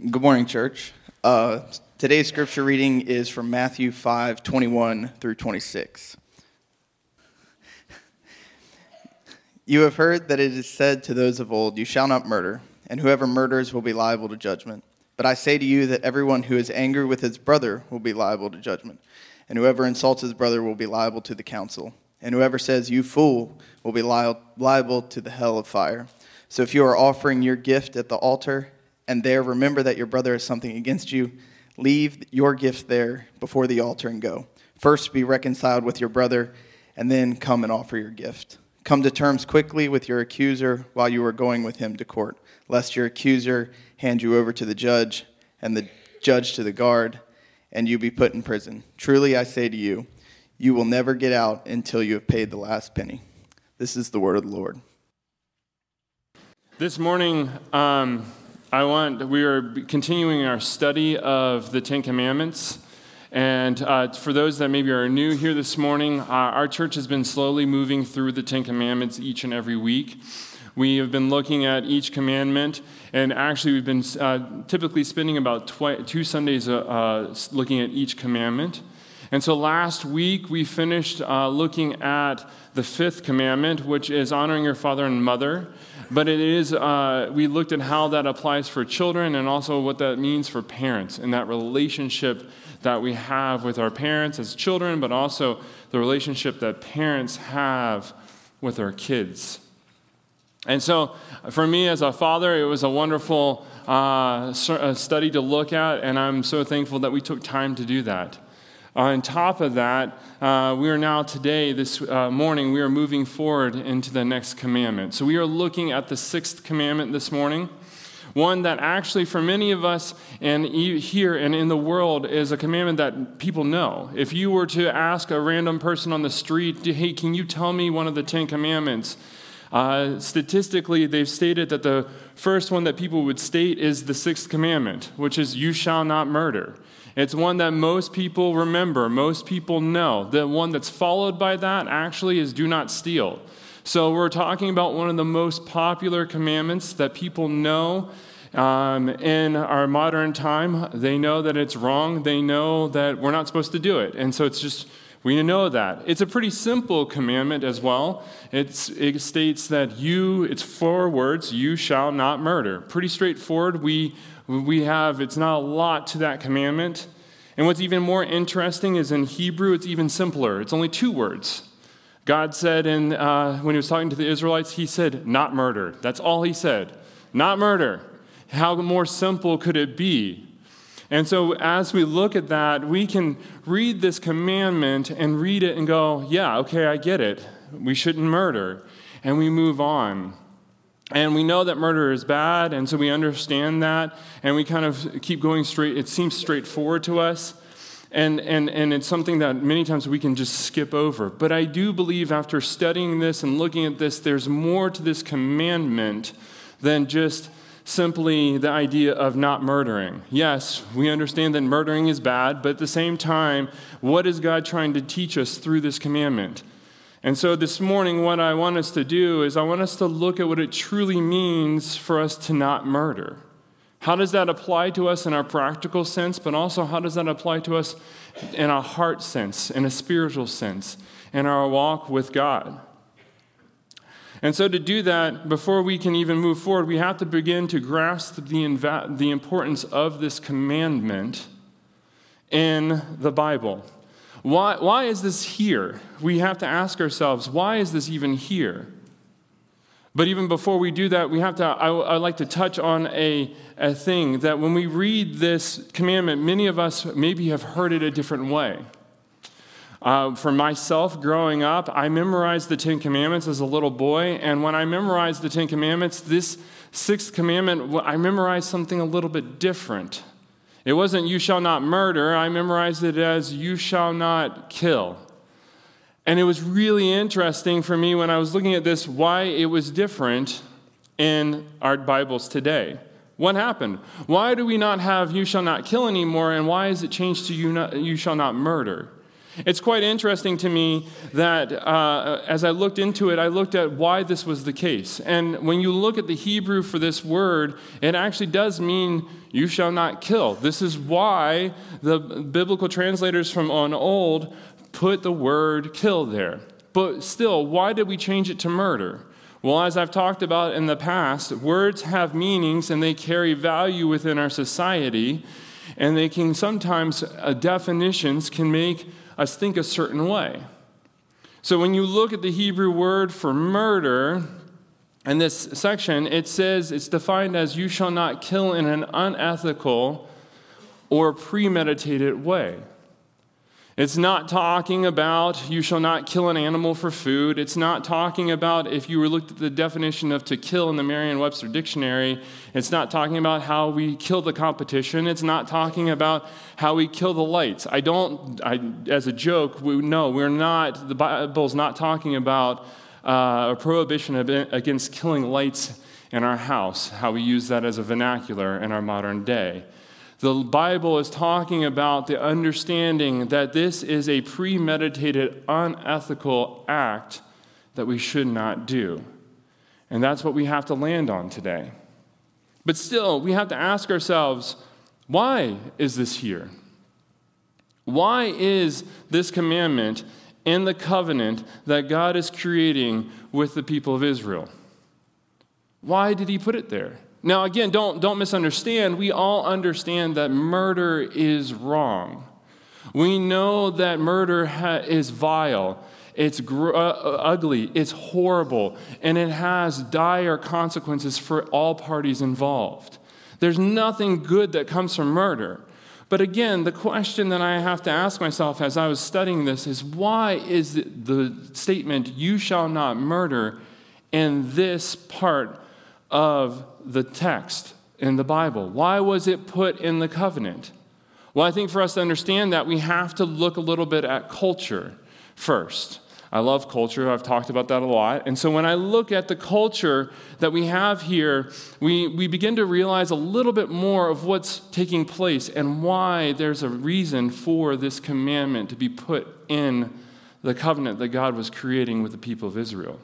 Good morning, church. Today's scripture reading is from Matthew 5:21 through 26. You have heard that it is said to those of old, "You shall not murder, and whoever murders will be liable to judgment. But I say to you that everyone who is angry with his brother will be liable to judgment, and whoever insults his brother will be liable to the council. And whoever says, 'You fool,' will be liable to the hell of fire. So if you are offering your gift at the altar, and there remember that your brother has something against you, leave your gift there before the altar and go. First be reconciled with your brother, and then come and offer your gift. Come to terms quickly with your accuser while you are going with him to court, lest your accuser hand you over to the judge, and the judge to the guard, and you be put in prison. Truly I say to you, you will never get out until you have paid the last penny." This is the word of the Lord. This morning, we are continuing our study of the Ten Commandments. And for those that maybe are new here this morning, our church has been slowly moving through the Ten Commandments each and every week. We have been looking at each commandment, and actually we've been typically spending about 2 Sundays looking at each commandment. And so last week we finished looking at the 5th commandment, which is honoring your father and mother. But it is, we looked at how that applies for children and also what that means for parents and that relationship that we have with our parents as children, but also the relationship that parents have with our kids. And so for me as a father, it was a wonderful study to look at, and I'm so thankful that we took time to do that. On top of that, we are now today, this morning, we are moving forward into the next commandment. So we are looking at the 6th commandment this morning, one that actually for many of us and here and in the world is a commandment that people know. If you were to ask a random person on the street, "Hey, can you tell me one of the 10 commandments?" Statistically, they've stated that the first one that people would state is the 6th commandment, which is "You shall not murder." It's one that most people remember, most people know. The one that's followed by that actually is "Do not steal." So we're talking about one of the most popular commandments that people know in our modern time. They know that it's wrong. They know that we're not supposed to do it. And so it's just, we know that. It's a pretty simple commandment as well. It states that it's 4 words, "You shall not murder." Pretty straightforward. It's not a lot to that commandment. And what's even more interesting is in Hebrew, it's even simpler. It's only 2 words. God said when he was talking to the Israelites, he said, "Not murder." That's all he said. Not murder. How more simple could it be? And so as we look at that, we can read this commandment and read it and go, yeah, okay, I get it. We shouldn't murder. And we move on. And we know that murder is bad, and so we understand that, and we kind of keep going straight. It seems straightforward to us, and it's something that many times we can just skip over. But I do believe after studying this and looking at this, there's more to this commandment than just simply the idea of not murdering. Yes, we understand that murdering is bad, but at the same time, what is God trying to teach us through this commandment? And so this morning, what I want us to do is I want us to look at what it truly means for us to not murder. How does that apply to us in our practical sense, but also how does that apply to us in a heart sense, in a spiritual sense, in our walk with God? And so to do that, before we can even move forward, we have to begin to grasp the importance of this commandment in the Bible. Why is this here? We have to ask ourselves, why is this even here? But even before we do that, I'd like to touch on a thing that when we read this commandment, many of us maybe have heard it a different way. For myself, growing up, I memorized the 10 Commandments as a little boy, and when I memorized the 10 Commandments, this 6th commandment, I memorized something a little bit different. It wasn't "You shall not murder." I memorized it as "You shall not kill." And it was really interesting for me when I was looking at this, why it was different in our Bibles today. What happened? Why do we not have "You shall not kill" anymore, and why is it changed to "You shall not murder"? It's quite interesting to me that as I looked into it, I looked at why this was the case. And when you look at the Hebrew for this word, it actually does mean you shall not kill. This is why the biblical translators from on old put the word kill there. But still, why did we change it to murder? Well, as I've talked about in the past, words have meanings and they carry value within our society, and they can sometimes, definitions can make us think a certain way. So when you look at the Hebrew word for murder, in this section, it says it's defined as you shall not kill in an unethical or premeditated way. It's not talking about you shall not kill an animal for food. It's not talking about, if you were looked at the definition of to kill in the Merriam-Webster dictionary, it's not talking about how we kill the competition. It's not talking about how we kill the lights. As a joke, we're not, the Bible's not talking about a prohibition against killing lights in our house, how we use that as a vernacular in our modern day. The Bible is talking about the understanding that this is a premeditated, unethical act that we should not do. And that's what we have to land on today. But still, we have to ask ourselves, why is this here? Why is this commandment in the covenant that God is creating with the people of Israel? Why did he put it there? Now, again, don't misunderstand. We all understand that murder is wrong. We know that murder is vile, it's ugly, it's horrible, and it has dire consequences for all parties involved. There's nothing good that comes from murder. But again, the question that I have to ask myself as I was studying this is, why is the statement, you shall not murder, in this part of the text in the Bible? Why was it put in the covenant? Well, I think for us to understand that, we have to look a little bit at culture first. I love culture. I've talked about that a lot. And so when I look at the culture that we have here, we begin to realize a little bit more of what's taking place and why there's a reason for this commandment to be put in the covenant that God was creating with the people of Israel.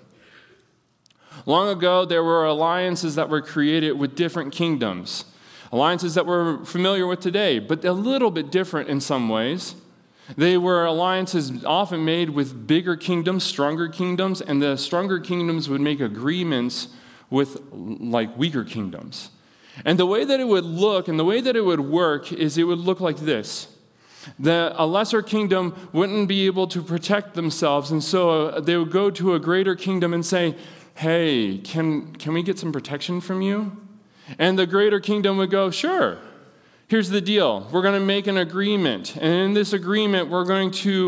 Long ago, there were alliances that were created with different kingdoms, alliances that we're familiar with today, but a little bit different in some ways. They were alliances often made with bigger kingdoms, stronger kingdoms, and the stronger kingdoms would make agreements with weaker kingdoms. And the way that it would look and the way that it would work is it would look like this. A lesser kingdom wouldn't be able to protect themselves, and so they would go to a greater kingdom and say, hey, can we get some protection from you? And the greater kingdom would go, sure. Here's the deal. We're going to make an agreement. And in this agreement, you're going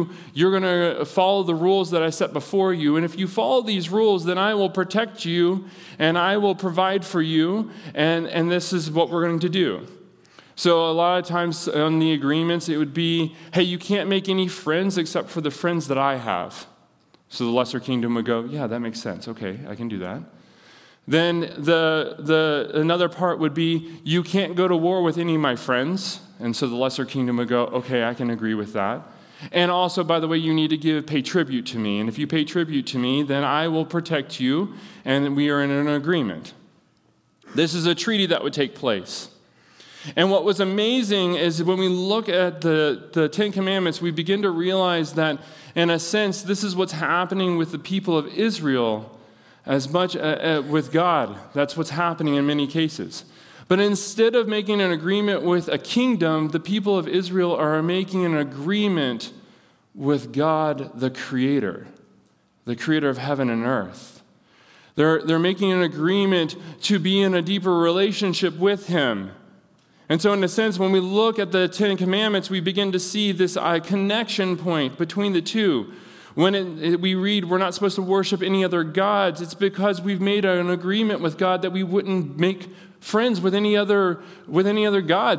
to follow the rules that I set before you. And if you follow these rules, then I will protect you and I will provide for you. And this is what we're going to do. So a lot of times on the agreements, it would be, hey, you can't make any friends except for the friends that I have. So the lesser kingdom would go, yeah, that makes sense. Okay, I can do that. Then another part would be, you can't go to war with any of my friends. And so the lesser kingdom would go, okay, I can agree with that. And also, by the way, you need to pay tribute to me. And if you pay tribute to me, then I will protect you, and we are in an agreement. This is a treaty that would take place. And what was amazing is when we look at the Ten Commandments, we begin to realize that, in a sense, this is what's happening with the people of Israel as much with God. That's what's happening in many cases. But instead of making an agreement with a kingdom, the people of Israel are making an agreement with God, the Creator of heaven and earth. They're making an agreement to be in a deeper relationship with Him. And so in a sense, when we look at the Ten Commandments, we begin to see this connection point between the two. When we read we're not supposed to worship any other gods, it's because we've made an agreement with God that we wouldn't make friends with any other gods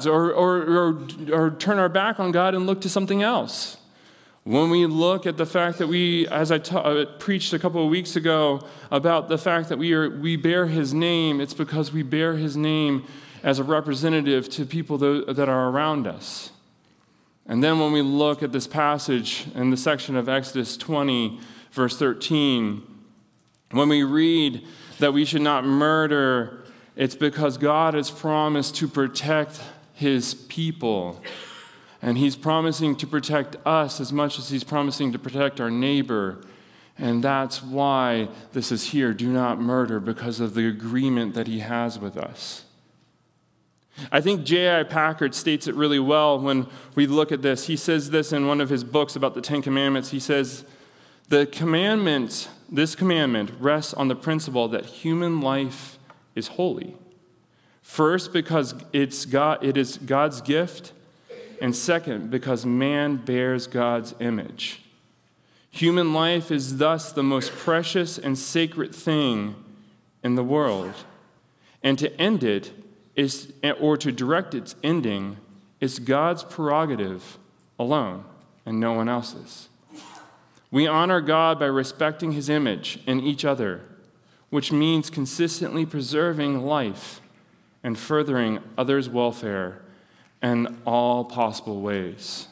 or turn our back on God and look to something else. When we look at the fact that as I preached a couple of weeks ago about the fact that we bear His name, it's because we bear His name as a representative to people that are around us. And then when we look at this passage in the section of Exodus 20, verse 13, when we read that we should not murder, it's because God has promised to protect his people. And he's promising to protect us as much as he's promising to protect our neighbor. And that's why this is here, do not murder, because of the agreement that he has with us. I think J.I. Packer states it really well when we look at this. He says this in one of his books about the Ten Commandments. He says, this commandment rests on the principle that human life is holy. First, because it is God's gift, and second, because man bears God's image. Human life is thus the most precious and sacred thing in the world. And to end it or to direct its ending is God's prerogative alone and no one else's. We honor God by respecting his image in each other, which means consistently preserving life and furthering others' welfare in all possible ways.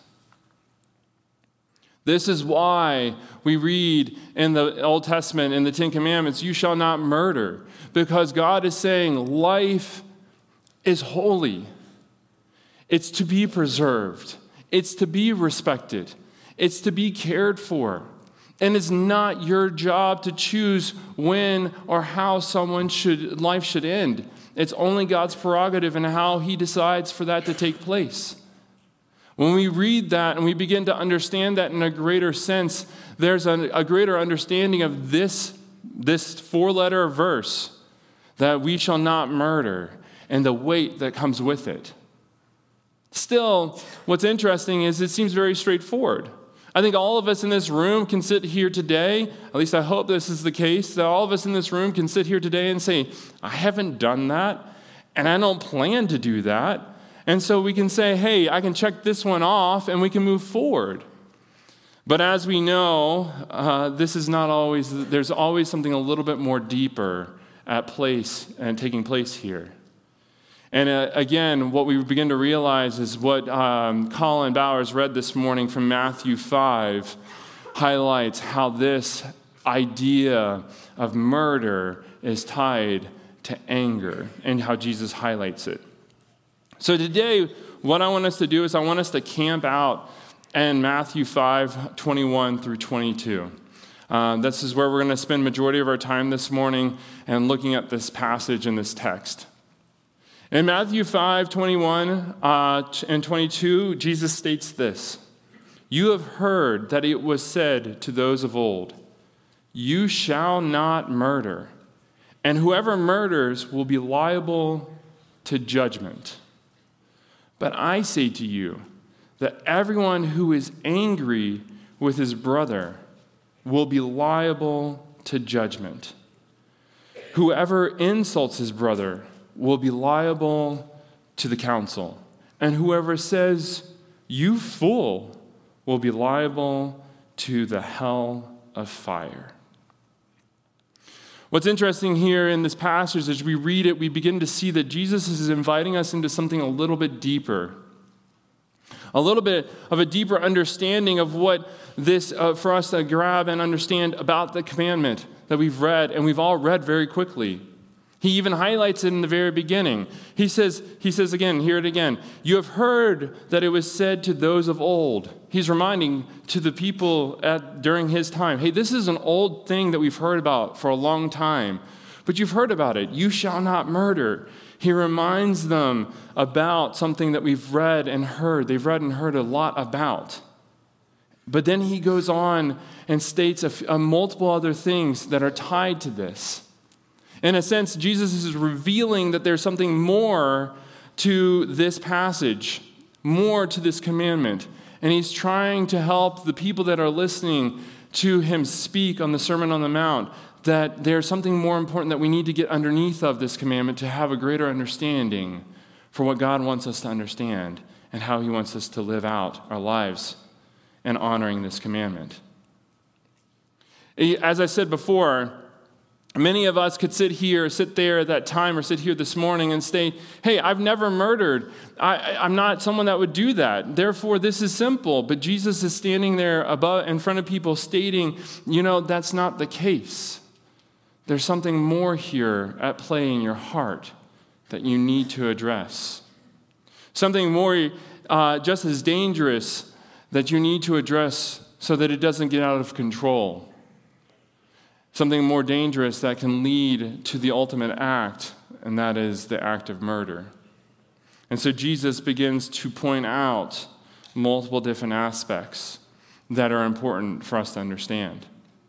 This is why we read in the Old Testament, in the Ten Commandments, you shall not murder, because God is saying life is holy. It's to be preserved. It's to be respected. It's to be cared for. And it's not your job to choose when or how life should end. It's only God's prerogative and how he decides for that to take place. When we read that and we begin to understand that in a greater sense, there's a greater understanding of this four-letter verse, that we shall not murder, and the weight that comes with it. Still, what's interesting is it seems very straightforward. I think all of us in this room can sit here today, at least I hope this is the case, that all of us in this room can sit here today and say, I haven't done that, and I don't plan to do that. And so we can say, hey, I can check this one off, and we can move forward. But as we know, there's always something a little bit more deeper at place and taking place here. And again, what we begin to realize is what Colin Bowers read this morning from Matthew 5 highlights how this idea of murder is tied to anger and how Jesus highlights it. So today, what I want us to do is I want us to camp out in Matthew 5, 21 through 22. This is where we're going to spend majority of our time this morning and looking at this passage in this text. In Matthew 5, 21 and 22, Jesus states this, you have heard that it was said to those of old, you shall not murder, and whoever murders will be liable to judgment. But I say to you that everyone who is angry with his brother will be liable to judgment. Whoever insults his brother will be liable to the council. And whoever says, you fool, will be liable to the hell of fire. What's interesting here in this passage, as we read it, we begin to see that Jesus is inviting us into something a little bit deeper. A little bit of a deeper understanding of what this, for us to grab and understand about the commandment that we've read, and we've all read very quickly. He even highlights it in the very beginning. He says again, hear it again. You have heard that it was said to those of old. He's reminding to the people during his time, hey, this is an old thing that we've heard about for a long time, but you've heard about it. You shall not murder. He reminds them about something that we've read and heard. They've read and heard a lot about. But then he goes on and states multiple other things that are tied to this. In a sense, Jesus is revealing that there's something more to this passage, more to this commandment. And he's trying to help the people that are listening to him speak on the Sermon on the Mount, that there's something more important that we need to get underneath of this commandment to have a greater understanding for what God wants us to understand and how he wants us to live out our lives in honoring this commandment. As I said before, Many of us could sit there at that time, or sit here this morning and say, hey, I've never murdered. I'm not someone that would do that. Therefore, this is simple. But Jesus is standing there in front of people stating, that's not the case. There's something more here at play in your heart that you need to address. Something more just as dangerous that you need to address so that it doesn't get out of control. Something more dangerous that can lead to the ultimate act, and that is the act of murder. And so Jesus begins to point out multiple different aspects that are important for us to understand.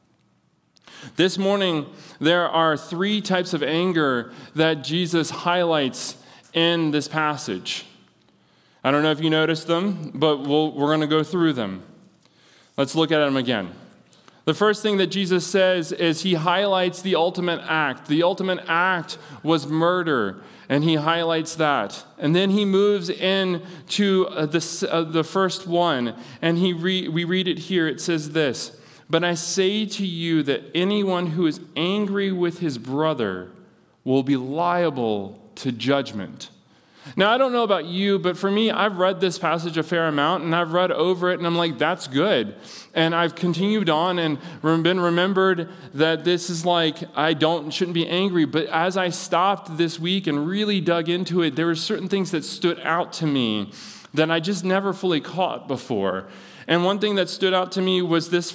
This morning, there are 3 types of anger that Jesus highlights in this passage. I don't know if you noticed them, but we're going to go through them. Let's look at them again. The first thing that Jesus says is he highlights the ultimate act. The ultimate act was murder, and he highlights that. And then he moves into the first one, and we read it here. It says this, "But I say to you that anyone who is angry with his brother will be liable to judgment." Now, I don't know about you, but for me, I've read this passage a fair amount, and I've read over it, and I'm like, that's good. And I've continued on and been remembered that this is like, shouldn't be angry. But as I stopped this week and really dug into it, there were certain things that stood out to me that I just never fully caught before. And one thing that stood out to me was this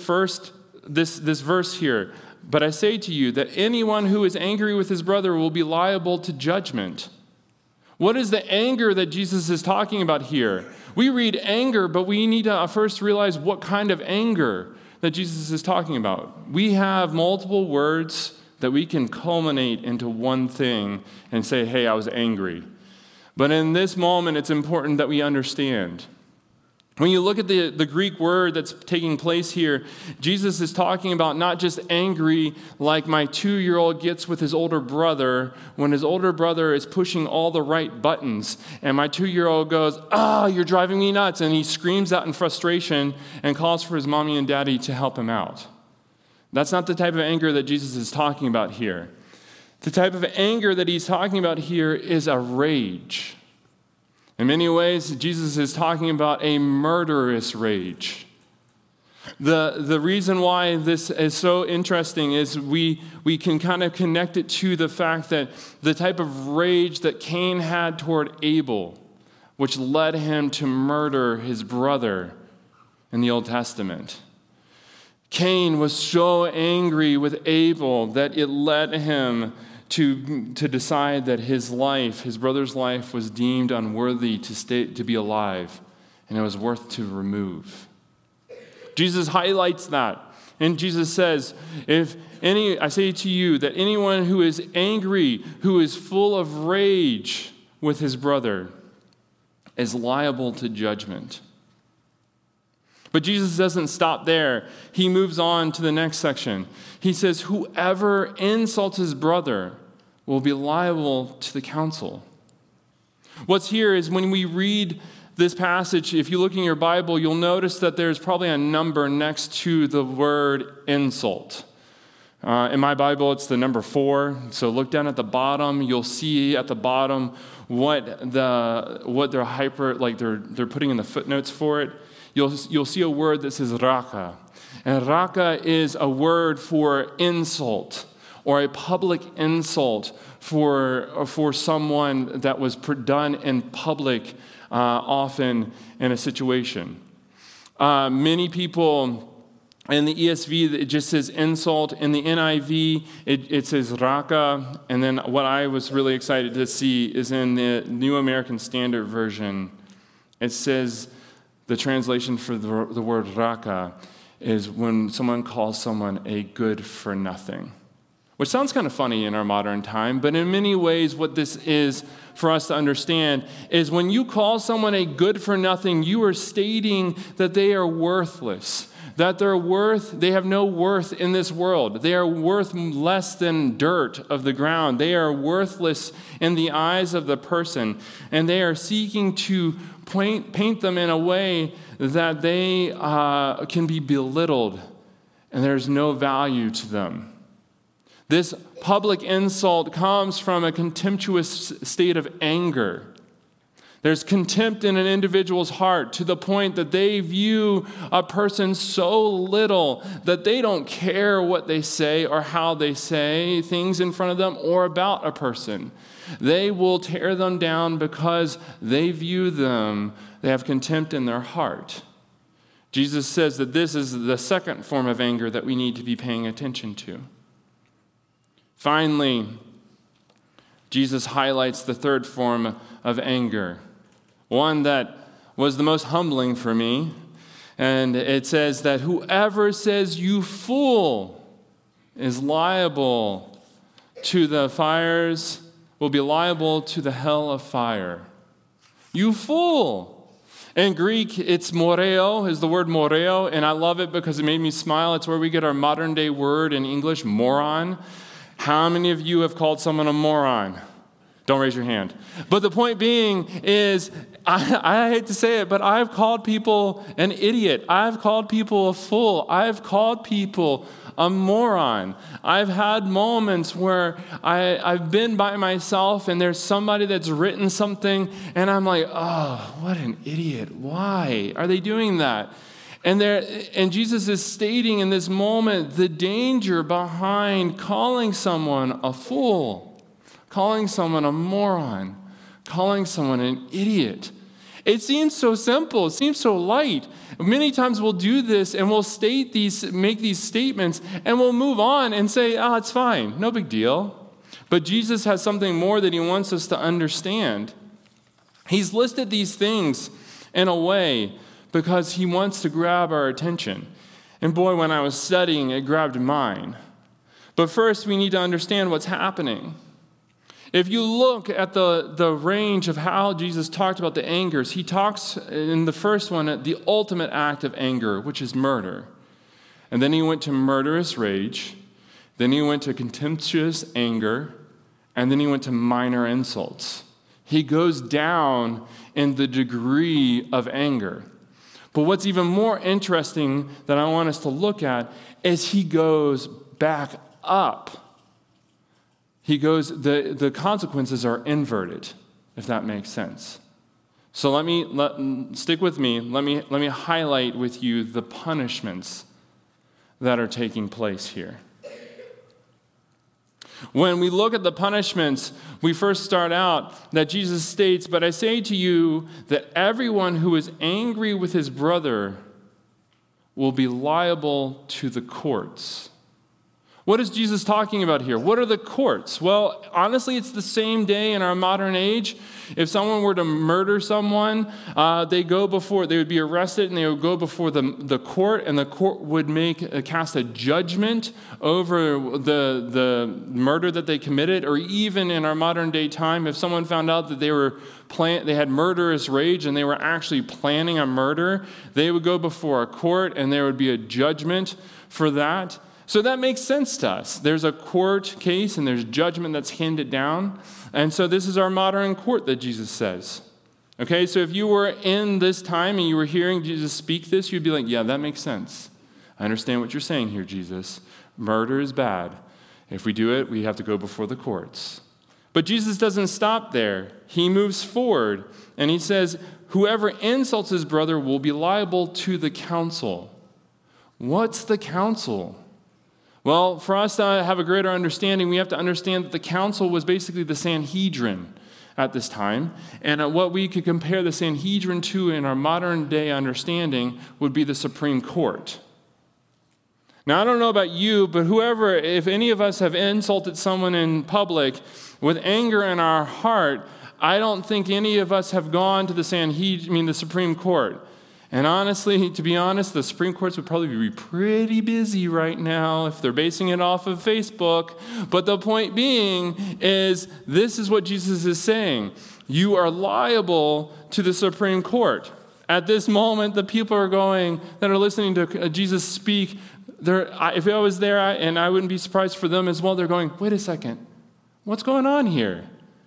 verse here. "But I say to you that anyone who is angry with his brother will be liable to judgment." What is the anger that Jesus is talking about here? We read anger, but we need to first realize what kind of anger that Jesus is talking about. We have multiple words that we can culminate into one thing and say, hey, I was angry. But in this moment, it's important that we understand. When you look at the Greek word that's taking place here, Jesus is talking about not just angry like my 2-year-old gets with his older brother when his older brother is pushing all the right buttons. And my 2-year-old goes, you're driving me nuts. And he screams out in frustration and calls for his mommy and daddy to help him out. That's not the type of anger that Jesus is talking about here. The type of anger that he's talking about here is a rage. In many ways, Jesus is talking about a murderous rage. The reason why this is so interesting is we can kind of connect it to the fact that the type of rage that Cain had toward Abel, which led him to murder his brother in the Old Testament. Cain was so angry with Abel that it led him to decide that his brother's life, was deemed unworthy to be alive, and it was worth to remove. Jesus highlights that, and Jesus says, I say to you that anyone who is angry, who is full of rage with his brother, is liable to judgment. But Jesus doesn't stop there. He moves on to the next section. He says, whoever insults his brother will be liable to the council. What's here is when we read this passage, if you look in your Bible, you'll notice that there's probably a number next to the word insult. In my Bible, it's the number 4. So look down at the bottom. You'll see at the bottom what they're putting in the footnotes for it. You'll see a word that says raka. And raka is a word for insult, or a public insult for someone that was done in public, often in a situation. Many people in the ESV, it just says insult. In the NIV, it says raka. And then what I was really excited to see is in the New American Standard Version, it says the translation for the word raka is when someone calls someone a good for nothing. Which sounds kind of funny in our modern time, but in many ways what this is for us to understand is when you call someone a good for nothing, you are stating that they are worthless, that they have no worth in this world. They are worth less than dirt of the ground. They are worthless in the eyes of the person, and they are seeking to paint them in a way that they can be belittled, and there's no value to them. This public insult comes from a contemptuous state of anger. There's contempt in an individual's heart to the point that they view a person so little that they don't care what they say or how they say things in front of them or about a person. They will tear them down because they view them, they have contempt in their heart. Jesus says that this is the second form of anger that we need to be paying attention to. Finally, Jesus highlights the third form of anger, one that was the most humbling for me. And it says that whoever says you fool is liable to the fires, will be liable to the hell of fire. You fool. In Greek, it's moreo, is the word moreo, and I love it because it made me smile. It's where we get our modern day word in English, moron. How many of you have called someone a moron? Don't raise your hand. But the point being is, I hate to say it, but I've called people an idiot. I've called people a fool. I've called people a moron. I've had moments where I've been by myself and there's somebody that's written something and I'm like, oh, what an idiot. Why are they doing that? And Jesus is stating in this moment the danger behind calling someone a fool, calling someone a moron, calling someone an idiot. It seems so simple. It seems so light. Many times we'll do this and we'll make these statements and we'll move on and say, it's fine. No big deal. But Jesus has something more that he wants us to understand. He's listed these things in a way because he wants to grab our attention. And boy, when I was studying, it grabbed mine. But first, we need to understand what's happening. If you look at the range of how Jesus talked about the angers, he talks in the first one, the ultimate act of anger, which is murder. And then he went to murderous rage. Then he went to contemptuous anger. And then he went to minor insults. He goes down in the degree of anger. But what's even more interesting that I want us to look at is he goes back up. The consequences are inverted, if that makes sense. So stick with me. Let me highlight with you the punishments that are taking place here. When we look at the punishments, we first start out that Jesus states, "But I say to you that everyone who is angry with his brother will be liable to the courts." What is Jesus talking about here? What are the courts? Well, honestly, it's the same day in our modern age. If someone were to murder someone, they would be arrested and they would go before the court, and the court would cast a judgment over the murder that they committed. Or even in our modern day time, if someone found out that they had murderous rage and they were actually planning a murder, they would go before a court and there would be a judgment for that. So that makes sense to us. There's a court case and there's judgment that's handed down. And so this is our modern court that Jesus says. Okay, so if you were in this time and you were hearing Jesus speak this, you'd be like, yeah, that makes sense. I understand what you're saying here, Jesus. Murder is bad. If we do it, we have to go before the courts. But Jesus doesn't stop there. He moves forward and he says, whoever insults his brother will be liable to the council. What's the council? Well, for us to have a greater understanding, we have to understand that the council was basically the Sanhedrin at this time. And what we could compare the Sanhedrin to in our modern day understanding would be the Supreme Court. Now, I don't know about you, but if any of us have insulted someone in public with anger in our heart, I don't think any of us have gone to the Supreme Court. And honestly, to be honest, the Supreme Courts would probably be pretty busy right now if they're basing it off of Facebook. But the point being is, this is what Jesus is saying. You are liable to the Supreme Court. At this moment, the people that are listening to Jesus speak, if I was there, and I wouldn't be surprised for them as well, they're going, wait a second, what's going on here?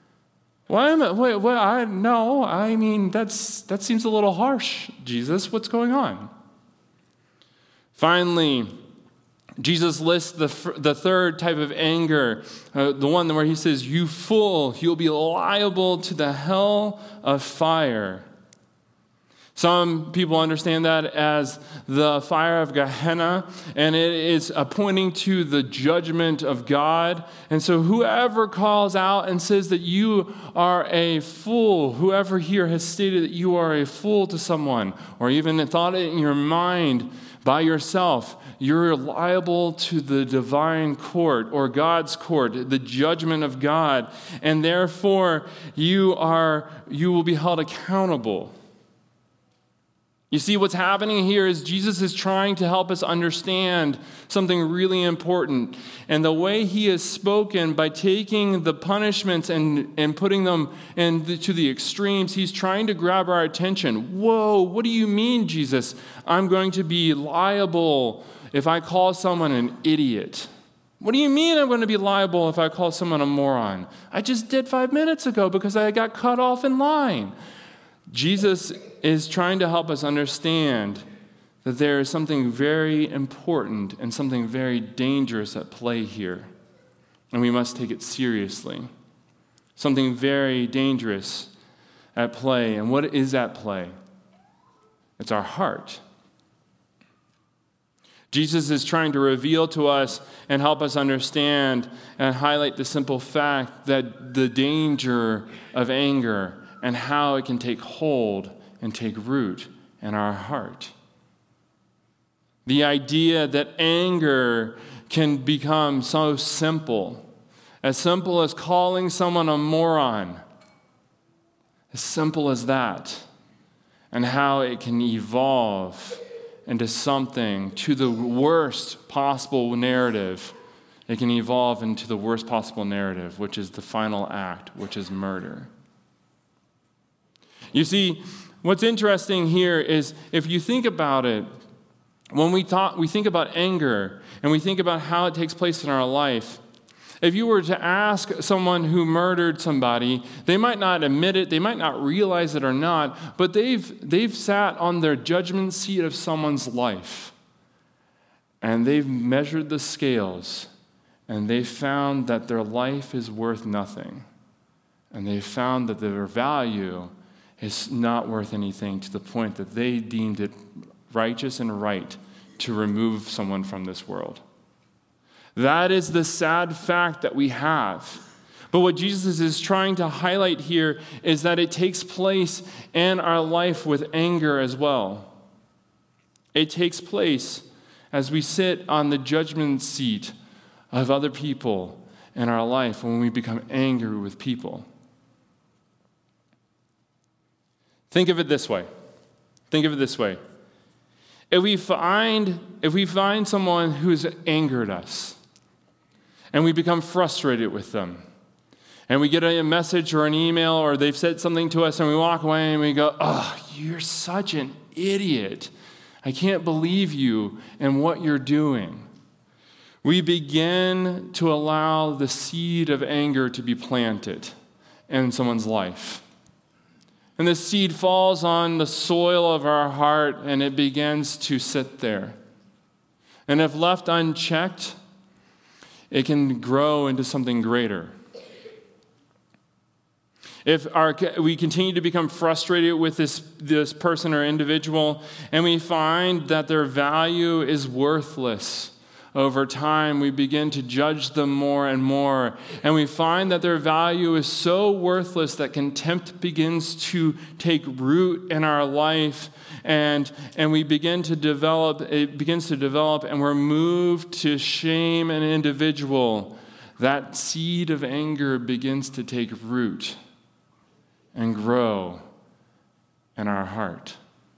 That seems a little harsh, Jesus. What's going on? Finally, Jesus lists the third type of anger, the one where he says, "You fool, you'll be liable to the hell of fire." Some people understand that as the fire of Gehenna, and it is pointing to the judgment of God. And so whoever calls out and says that you are a fool, whoever here has stated that you are a fool to someone, or even thought it in your mind by yourself, you're liable to the divine court or God's court, the judgment of God, and therefore you will be held accountable. You see, what's happening here is Jesus is trying to help us understand something really important. And the way he has spoken by taking the punishments and putting them to the extremes, he's trying to grab our attention. Whoa, what do you mean, Jesus? I'm going to be liable if I call someone an idiot. What do you mean I'm going to be liable if I call someone a moron? I just did 5 minutes ago because I got cut off in line. Jesus is trying to help us understand that there is something very important and something very dangerous at play here, and we must take it seriously. Something very dangerous at play. And what is at play? It's our heart. Jesus is trying to reveal to us and help us understand and highlight the simple fact that the danger of anger and how it can take hold and take root in our heart. The idea that anger can become so simple as calling someone a moron, as simple as that, and how it can evolve into something to the worst possible narrative. It can evolve into the worst possible narrative, which is the final act, which is murder. You see, what's interesting here is if you think about it, when we think about anger and we think about how it takes place in our life, if you were to ask someone who murdered somebody, they might not admit it, they might not realize it or not, but they've sat on their judgment seat of someone's life, and they've measured the scales, and they found that their life is worth nothing, and they found that their value is not worth anything, to the point that they deemed it righteous and right to remove someone from this world. That is the sad fact that we have. But what Jesus is trying to highlight here is that it takes place in our life with anger as well. It takes place as we sit on the judgment seat of other people in our life when we become angry with people. Think of it this way. If we find someone who's angered us, and we become frustrated with them, and we get a message or an email, or they've said something to us, and we walk away and we go, "Oh, you're such an idiot. I can't believe you and what you're doing." We begin to allow the seed of anger to be planted in someone's life. And the seed falls on the soil of our heart, and it begins to sit there. And if left unchecked, it can grow into something greater. If we continue to become frustrated with this person or individual, and we find that their value is worthless, over time we begin to judge them more and more, and we find that their value is so worthless that contempt begins to take root in our life, and we begin to develop, it begins to develop, and we're moved to shame an individual. That seed of anger begins to take root and grow in our heart.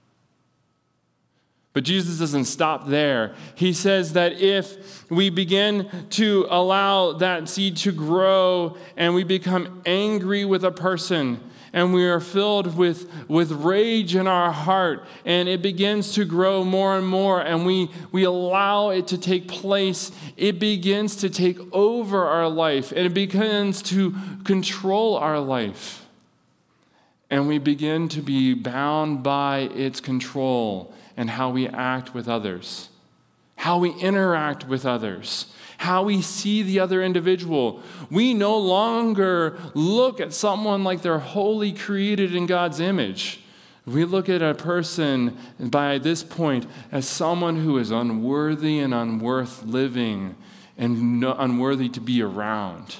But Jesus doesn't stop there. He says that if we begin to allow that seed to grow and we become angry with a person and we are filled with rage in our heart and it begins to grow more and more and we allow it to take place, it begins to take over our life and it begins to control our life. And we begin to be bound by its control and how we act with others. how we interact with others, how we see the other individual. We no longer look at someone like they're wholly created in God's image. We look at a person by this point as someone who is unworthy and unworth living and unworthy to be around.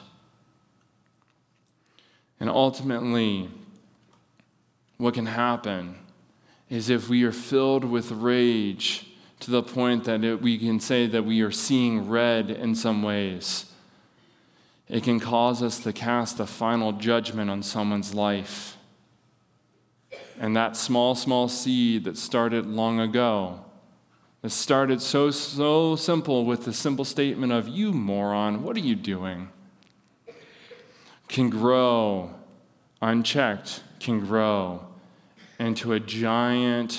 And ultimately, what can happen is if we are filled with rage to the point that we can say that we are seeing red in some ways, it can cause us to cast a final judgment on someone's life. And that small seed that started long ago, that started so simple with the simple statement of, "You moron, what are you doing?" can grow unchecked, can grow into a giant,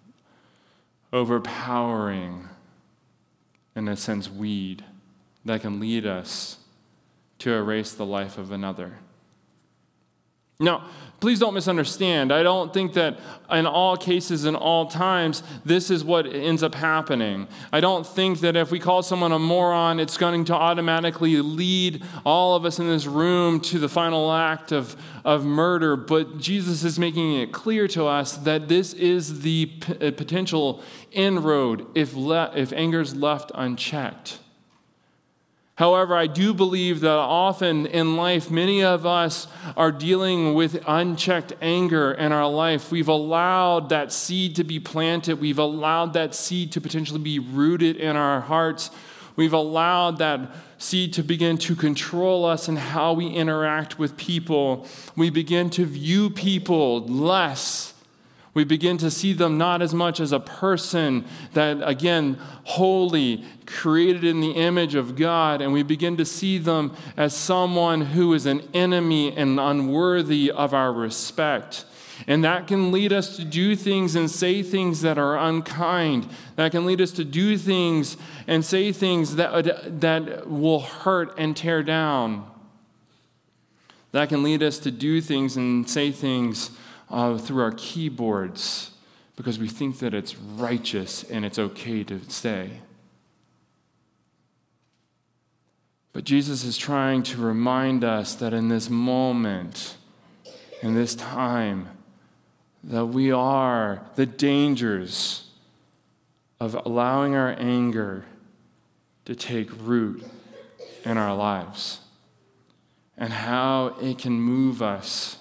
overpowering, in a sense, weed that can lead us to erase the life of another. Now, please don't misunderstand. I don't think that in all cases, in all times, this is what ends up happening. I don't think that if we call someone a moron, it's going to automatically lead all of us in this room to the final act of murder. But Jesus is making it clear to us that this is the potential inroad if anger is left unchecked. However, I do believe that often in life, many of us are dealing with unchecked anger in our life. We've allowed that seed to be planted. We've allowed that seed to potentially be rooted in our hearts. We've allowed that seed to begin to control us in how we interact with people. We begin to view people less. We begin to see them not as much as a person that, again, holy, created in the image of God, and we begin to see them as someone who is an enemy and unworthy of our respect. And that can lead us to do things and say things that are unkind. That can lead us to do things and say things that will hurt and tear down. That can lead us to do things and say things through our keyboards because we think that it's righteous and it's okay to say. But Jesus is trying to remind us that in this moment, in this time, that we are the dangers of allowing our anger to take root in our lives and how it can move us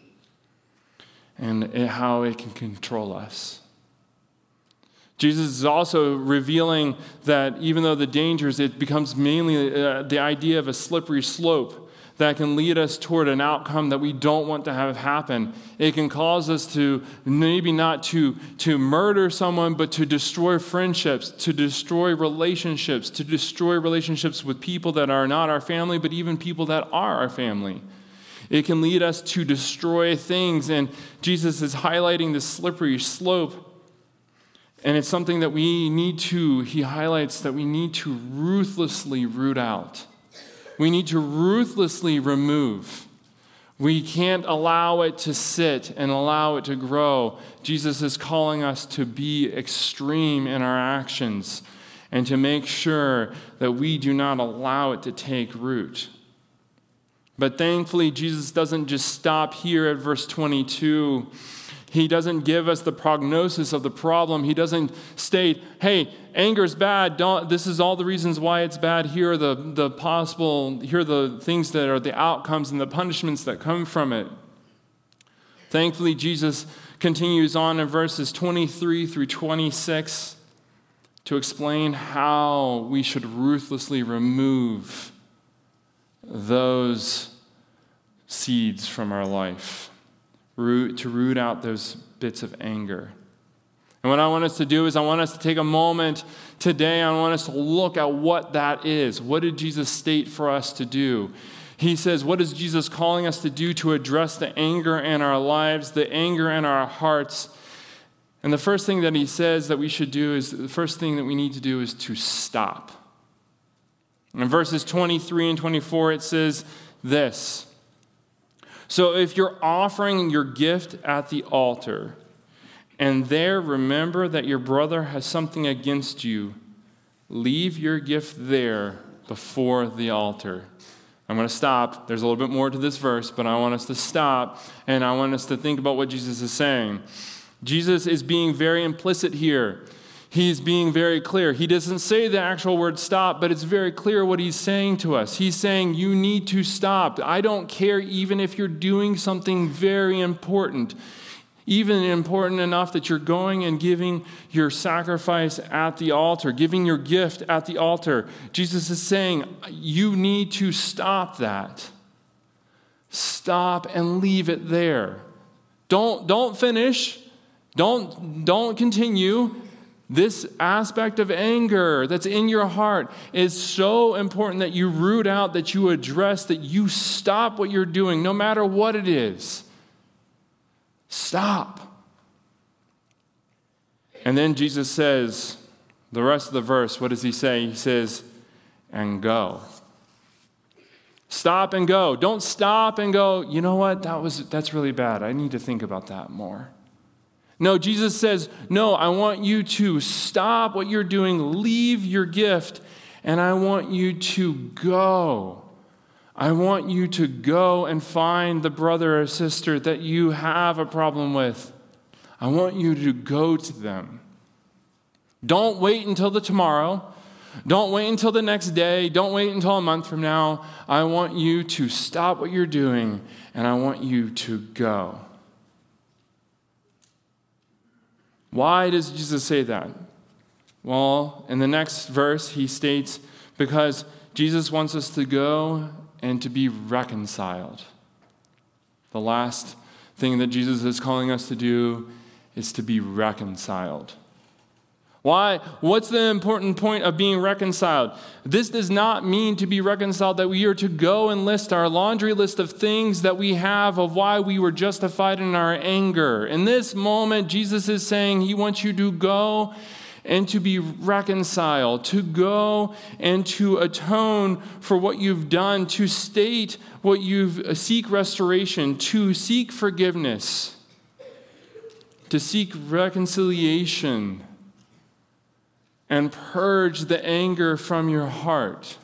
and how it can control us. Jesus is also revealing that even though the dangers, it becomes mainly the idea of a slippery slope that can lead us toward an outcome that we don't want to have happen. It can cause us to maybe not to murder someone, but to destroy friendships, to destroy relationships with people that are not our family, but even people that are our family. It can lead us to destroy things, and Jesus is highlighting the slippery slope. And it's something that he highlights that we need to ruthlessly root out. We need to ruthlessly remove. We can't allow it to sit and allow it to grow. Jesus is calling us to be extreme in our actions and to make sure that we do not allow it to take root. But thankfully, Jesus doesn't just stop here at verse 22. He doesn't give us the prognosis of the problem. He doesn't state, hey, anger is bad. This is all the reasons why it's bad. Here are here are the things that are the outcomes and the punishments that come from it. Thankfully, Jesus continues on in verses 23 through 26 to explain how we should ruthlessly remove those seeds from our life, to root out those bits of anger. And what I want us to do is I want us to take a moment today. I want us to look at what that is. What did Jesus state for us to do? He says, what is Jesus calling us to do to address the anger in our lives, the anger in our hearts? And the first thing that he says that we should do is, the first thing that we need to do is to stop. In verses 23 and 24, it says this. So if you're offering your gift at the altar, and there remember that your brother has something against you, leave your gift there before the altar. I'm going to stop. There's a little bit more to this verse, but I want us to stop, and I want us to think about what Jesus is saying. Jesus is being very implicit here. He's being very clear. He doesn't say the actual word stop, but it's very clear what he's saying to us. He's saying you need to stop. I don't care even if you're doing something very important, even important enough that you're going and giving your sacrifice at the altar, giving your gift at the altar. Jesus is saying you need to stop that. Stop and leave it there. Don't finish. Don't continue. This aspect of anger that's in your heart is so important that you root out, that you address, that you stop what you're doing, no matter what it is. Stop. And then Jesus says, the rest of the verse, what does he say? He says, and go. Stop and go. Don't stop and go, you know what, that's really bad. I need to think about that more. No, Jesus says, no, I want you to stop what you're doing, leave your gift, and I want you to go. I want you to go and find the brother or sister that you have a problem with. I want you to go to them. Don't wait until the tomorrow. Don't wait until the next day. Don't wait until a month from now. I want you to stop what you're doing, and I want you to go. Why does Jesus say that? Well, in the next verse, he states, because Jesus wants us to go and to be reconciled. The last thing that Jesus is calling us to do is to be reconciled. Why? What's the important point of being reconciled? This does not mean to be reconciled that we are to go and list our laundry list of things that we have of why we were justified in our anger. In this moment, Jesus is saying he wants you to go and to be reconciled, to go and to atone for what you've done, to state what you've seek restoration, to seek forgiveness, to seek reconciliation, and purge the anger from your heart.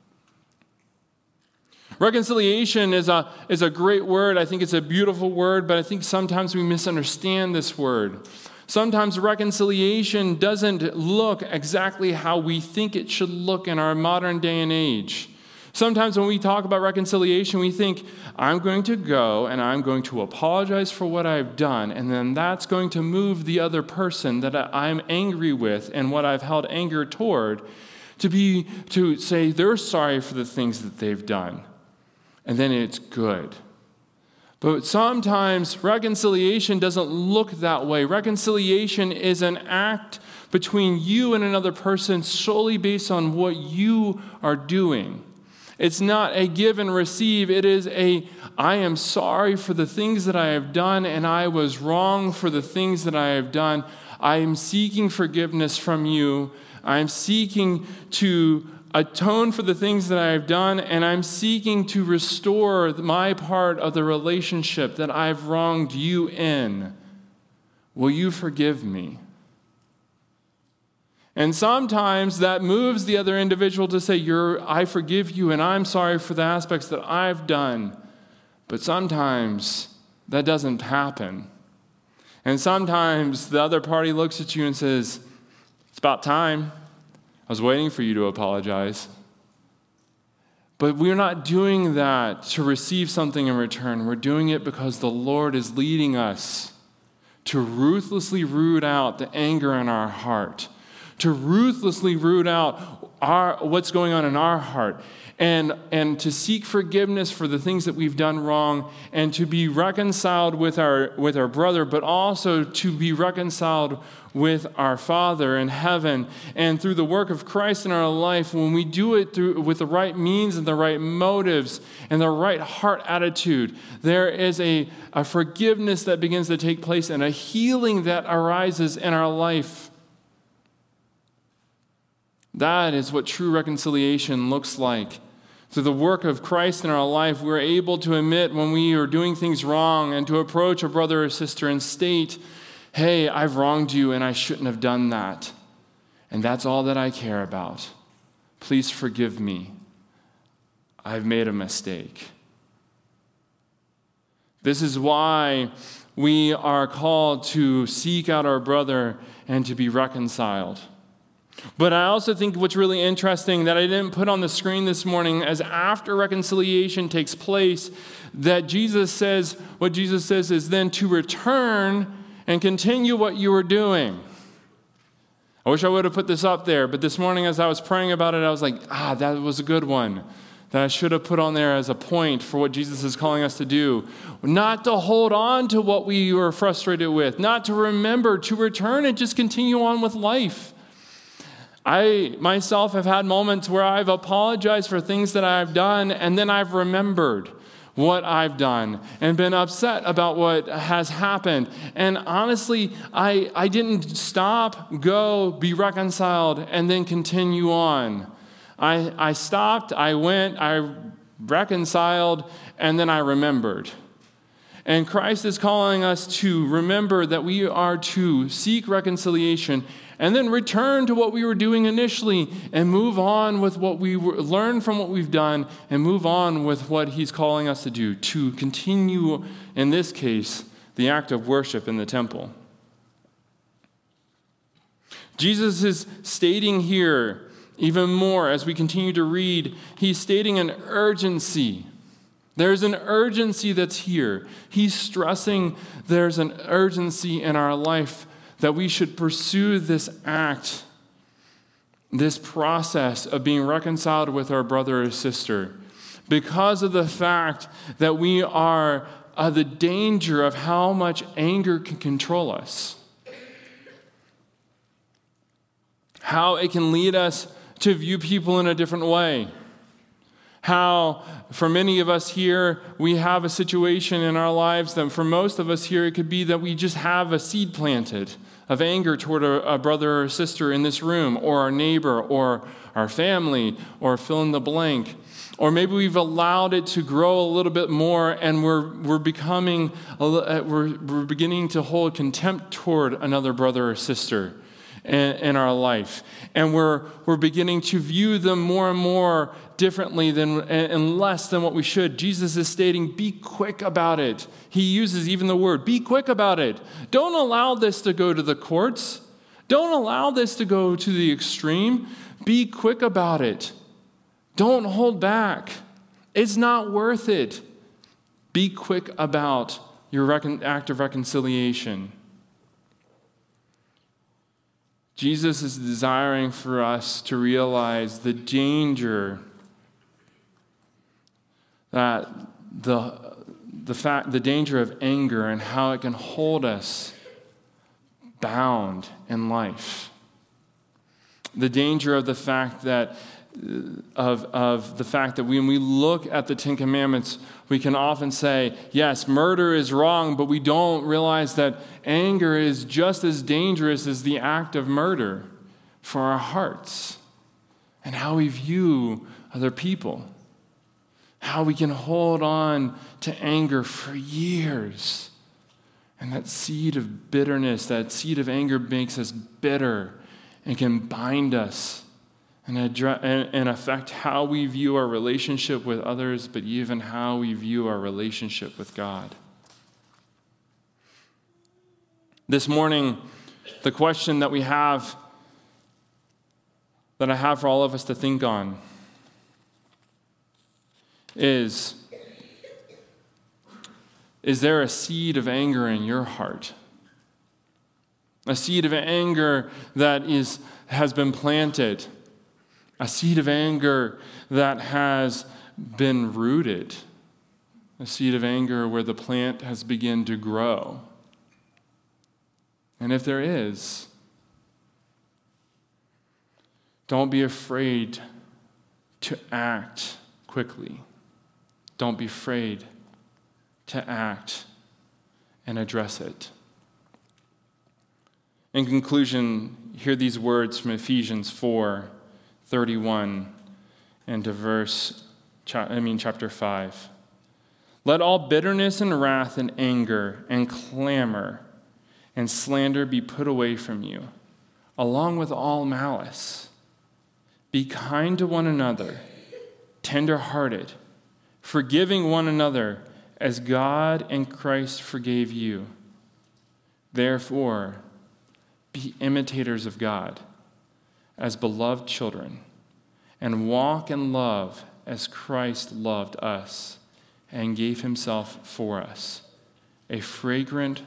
Reconciliation is a great word. I think it's a beautiful word, but I think sometimes we misunderstand this word. Sometimes reconciliation doesn't look exactly how we think it should look in our modern day and age. Sometimes when we talk about reconciliation, we think, I'm going to go and I'm going to apologize for what I've done, and then that's going to move the other person that I'm angry with and what I've held anger toward to say they're sorry for the things that they've done. And then it's good. But sometimes reconciliation doesn't look that way. Reconciliation is an act between you and another person solely based on what you are doing. It's not a give and receive. It is I am sorry for the things that I have done, and I was wrong for the things that I have done. I am seeking forgiveness from you. I'm seeking to atone for the things that I have done, and I'm seeking to restore my part of the relationship that I've wronged you in. Will you forgive me? And sometimes that moves the other individual to say, I forgive you and I'm sorry for the aspects that I've done. But sometimes that doesn't happen. And sometimes the other party looks at you and says, it's about time. I was waiting for you to apologize. But we're not doing that to receive something in return. We're doing it because the Lord is leading us to ruthlessly root out the anger in our heart, to ruthlessly root out what's going on in our heart, and to seek forgiveness for the things that we've done wrong, and to be reconciled with our brother, but also to be reconciled with our Father in heaven. And through the work of Christ in our life, when we do it with the right means and the right motives and the right heart attitude, there is a forgiveness that begins to take place and a healing that arises in our life. That is what true reconciliation looks like. Through the work of Christ in our life, we're able to admit when we are doing things wrong and to approach a brother or sister and state, hey, I've wronged you and I shouldn't have done that. and that's all that I care about. Please forgive me. I've made a mistake. This is why we are called to seek out our brother and to be reconciled. But I also think what's really interesting that I didn't put on the screen this morning, as after reconciliation takes place, that what Jesus says is then to return and continue what you were doing. I wish I would have put this up there, but this morning as I was praying about it, I was like, that was a good one that I should have put on there as a point for what Jesus is calling us to do. Not to hold on to what we were frustrated with, not to remember, to return and just continue on with life. I myself have had moments where I've apologized for things that I've done, and then I've remembered what I've done and been upset about what has happened. And honestly, I didn't stop, go, be reconciled, and then continue on. I stopped, I went, I reconciled, and then I remembered. And Christ is calling us to remember that we are to seek reconciliation and then return to what we were doing initially and move on with what we learn from what we've done and move on with what he's calling us to do, to continue, in this case, the act of worship in the temple. Jesus is stating here even more as we continue to read, he's stating an urgency. There's an urgency that's here. He's stressing there's an urgency in our life that we should pursue this act, this process of being reconciled with our brother or sister, because of the fact that we are the danger of how much anger can control us, how it can lead us to view people in a different way. How, for many of us here, we have a situation in our lives that for most of us here, it could be that we just have a seed planted of anger toward a brother or sister in this room, or our neighbor, or our family, or fill in the blank. Or maybe we've allowed it to grow a little bit more, and we're beginning to hold contempt toward another brother or sister in our life. And we're beginning to view them more and more differently and less than what we should. Jesus is stating, be quick about it. He uses even the word, be quick about it. Don't allow this to go to the courts. Don't allow this to go to the extreme. Be quick about it. Don't hold back. It's not worth it. Be quick about your act of reconciliation. Jesus is desiring for us to realize the danger that the danger of anger and how it can hold us bound in life. The danger of the fact that when we look at the Ten Commandments, we can often say, yes, murder is wrong, but we don't realize that anger is just as dangerous as the act of murder for our hearts and how we view other people. How we can hold on to anger for years. And that seed of bitterness, that seed of anger makes us bitter and can bind us and affect how we view our relationship with others, but even how we view our relationship with God. This morning, the question that I have for all of us to think on is there a seed of anger in your heart? A seed of anger that has been planted. A seed of anger that has been rooted. A seed of anger where the plant has begun to grow. And if there is, don't be afraid to act quickly. Don't be afraid to act and address it. In conclusion, hear these words from Ephesians 4:31 and to chapter 5. Let all bitterness and wrath and anger and clamor and slander be put away from you, along with all malice. Be kind to one another, tender-hearted, forgiving one another as God in Christ forgave you. Therefore, be imitators of God as beloved children, and walk in love as Christ loved us and gave himself for us, a fragrant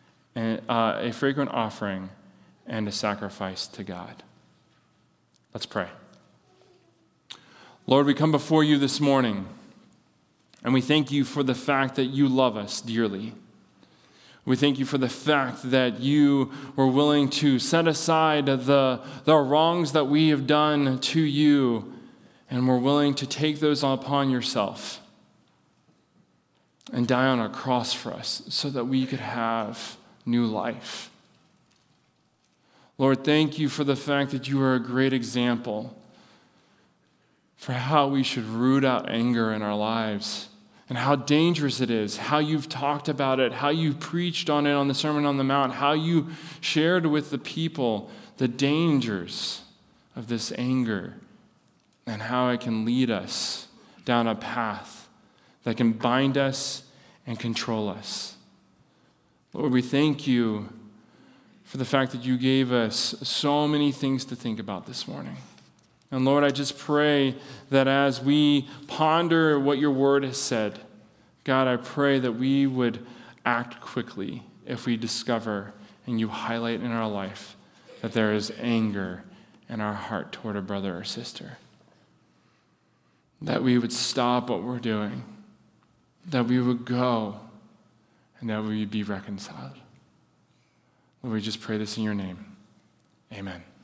offering and a sacrifice to God. Let's pray. Lord, we come before you this morning, and we thank you for the fact that you love us dearly. We thank you for the fact that you were willing to set aside the wrongs that we have done to you, and were willing to take those upon yourself and die on a cross for us so that we could have new life. Lord, thank you for the fact that you are a great example for how we should root out anger in our lives and how dangerous it is, how you've talked about it, how you preached on it on the Sermon on the Mount, how you shared with the people the dangers of this anger and how it can lead us down a path that can bind us and control us. Lord, we thank you for the fact that you gave us so many things to think about this morning. And Lord, I just pray that as we ponder what your word has said, God, I pray that we would act quickly if we discover and you highlight in our life that there is anger in our heart toward a brother or sister. That we would stop what we're doing, that we would go, and that we would be reconciled. Lord, we just pray this in your name. Amen.